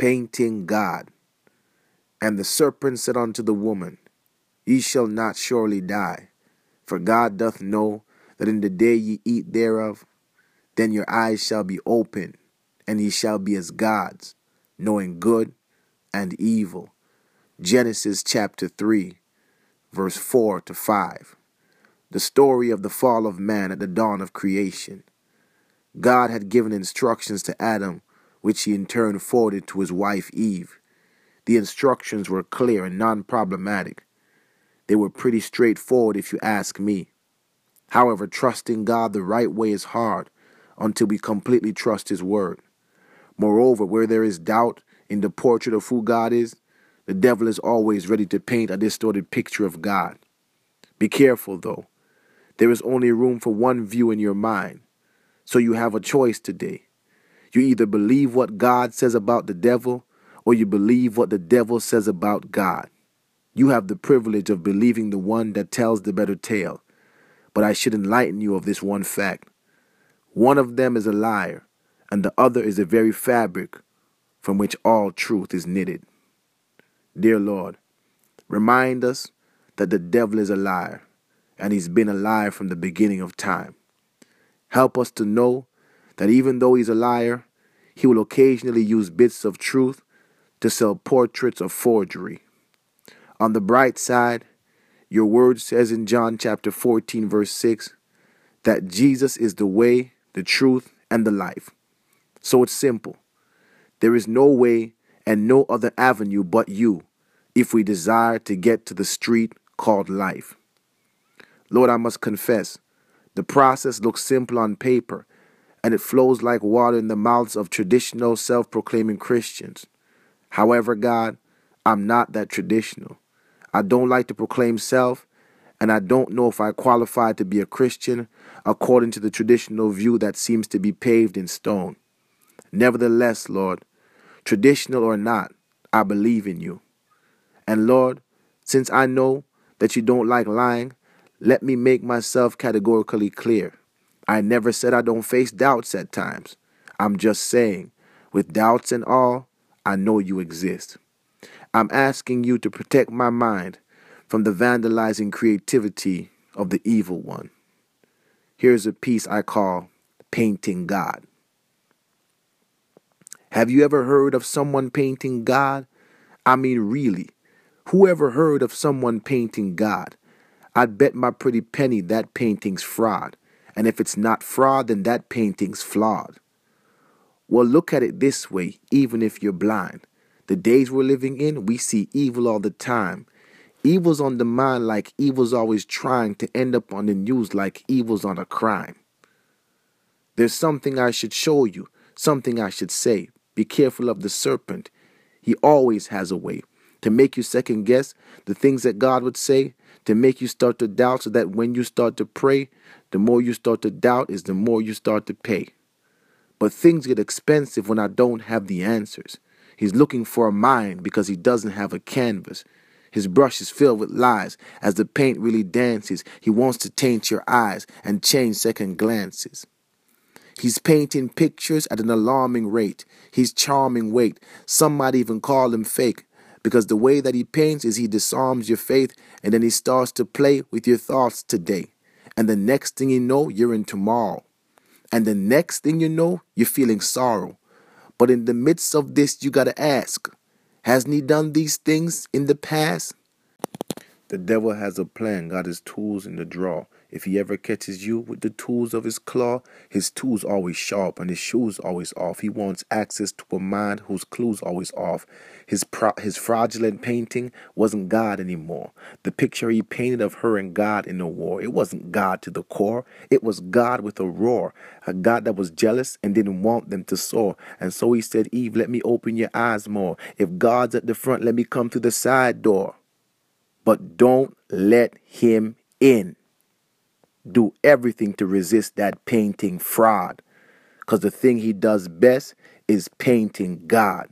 painting God. And the serpent said unto the woman, Ye shall not surely die, for God doth know that in the day ye eat thereof, then your eyes shall be opened, and ye shall be as gods, knowing good and evil. Genesis chapter 3, verse 4 to 5. The story of the fall of man at the dawn of creation. God had given instructions to Adam, which he in turn forwarded to his wife Eve. The instructions were clear and non-problematic. They were pretty straightforward if you ask me. However, trusting God the right way is hard until we completely trust his word. Moreover, where there is doubt in the portrait of who God is, the devil is always ready to paint a distorted picture of God. Be careful, though. There is only room for one view in your mind. So you have a choice today. You either believe what God says about the devil, or you believe what the devil says about God. You have the privilege of believing the one that tells the better tale. But I should enlighten you of this one fact. One of them is a liar, and the other is the very fabric from which all truth is knitted. Dear Lord, remind us that the devil is a liar, and he's been a liar from the beginning of time. Help us to know that even though he's a liar, he will occasionally use bits of truth to sell portraits of forgery. On the bright side, your word says in John chapter 14, verse 6, that Jesus is the way, the truth, and the life. So it's simple. There is no way and no other avenue but you if we desire to get to the street called life. Lord, I must confess, the process looks simple on paper, and it flows like water in the mouths of traditional self-proclaiming Christians. However, God, I'm not that traditional. I don't like to proclaim self, and I don't know if I qualify to be a Christian according to the traditional view that seems to be paved in stone. Nevertheless, Lord, traditional or not, I believe in you. And Lord, since I know that you don't like lying, let me make myself categorically clear. I never said I don't face doubts at times. I'm just saying, with doubts and all, I know you exist. I'm asking you to protect my mind from the vandalizing creativity of the evil one. Here's a piece I call Painting God. Have you ever heard of someone painting God? I mean, really, who ever heard of someone painting God? I'd bet my pretty penny that painting's fraud. And if it's not fraud, then that painting's flawed. Well, look at it this way, even if you're blind. The days we're living in, we see evil all the time. Evil's on the mind like evil's always trying to end up on the news like evil's on a crime. There's something I should show you, something I should say. Be careful of the serpent. He always has a way to make you second guess the things that God would say, to make you start to doubt so that when you start to pray, the more you start to doubt is the more you start to pay. But things get expensive when I don't have the answers. He's looking for a mind because he doesn't have a canvas. His brush is filled with lies. As the paint really dances, he wants to taint your eyes and change second glances. He's painting pictures at an alarming rate. He's charming weight. Some might even call him fake, because the way that he paints is he disarms your faith, and then he starts to play with your thoughts today. And the next thing you know, you're in tomorrow. And the next thing you know, you're feeling sorrow. But in the midst of this, you got to ask, hasn't he done these things in the past? The devil has a plan, got his tools in the drawer. If he ever catches you with the tools of his claw, his tools always sharp and his shoes always off. He wants access to a mind whose clues always off. His fraudulent painting wasn't God anymore. The picture he painted of her and God in a war, it wasn't God to the core. It was God with a roar, a God that was jealous and didn't want them to soar. And so he said, Eve, let me open your eyes more. If God's at the front, let me come through the side door. But don't let him in. Do everything to resist that painting fraud, because the thing he does best is painting God.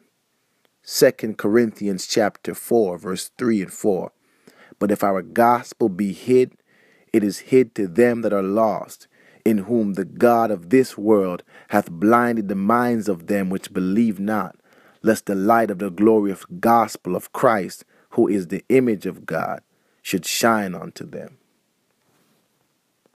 2 Corinthians chapter 4, verse 3 and 4. But if our gospel be hid, it is hid to them that are lost, in whom the God of this world hath blinded the minds of them which believe not, lest the light of the glory of gospel of Christ, who is the image of God, should shine unto them.